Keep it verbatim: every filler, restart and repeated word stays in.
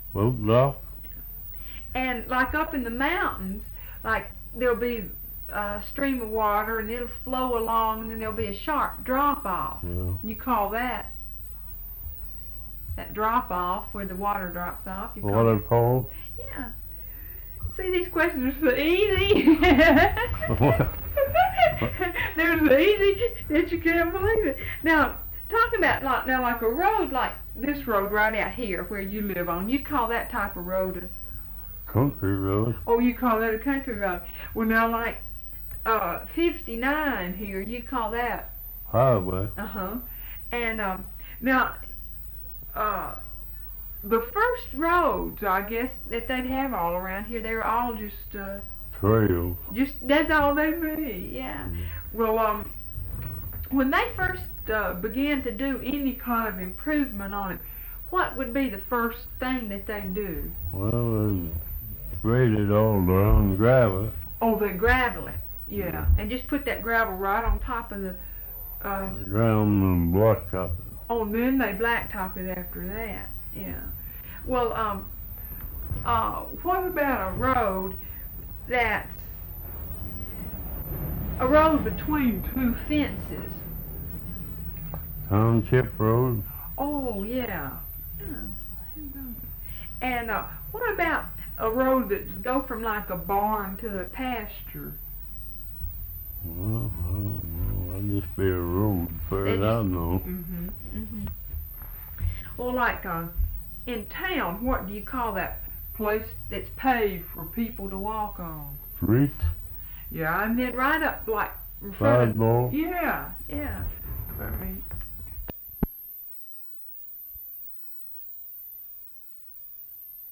Boat dock? And like up in the mountains, like there'll be a stream of water and it'll flow along and then there'll be a sharp drop off. Yeah. You call that that drop off where the water drops off. You call it, Waterfall? yeah. See, these questions are so easy. They're so easy that you can't believe it. Now, talking about like now like a road like this road right out here where you live on, you call that type of road a Country road. oh, you call that a country road. Well, now like uh fifty-nine here, you call that Highway. uh huh. And um, now uh the first roads I guess that they'd have all around here, they were all just uh Trails. just that's all they be. Yeah. Mm. Well, um, when they first uh, began to do any kind of improvement on it, what would be the first thing that they do? Well, they sprayed it all down, gravel. Oh, they gravel it. Yeah, and just put that gravel right on top of the. Uh, Ground and blacktop it. oh, and then they blacktop it after that. Yeah. Well, um, uh, what about a road that's a road between two fences? Township road. Oh, yeah. Yeah. And uh, what about a road that go from like a barn to a pasture? Well, I don't know. That'd just be a road, far They as I know. Mhm. Mhm. Well, like uh, in town, what do you call that place that's paved for people to walk on? Street, Yeah, and then right up like in front of. sidewalk. Yeah, yeah. I mean,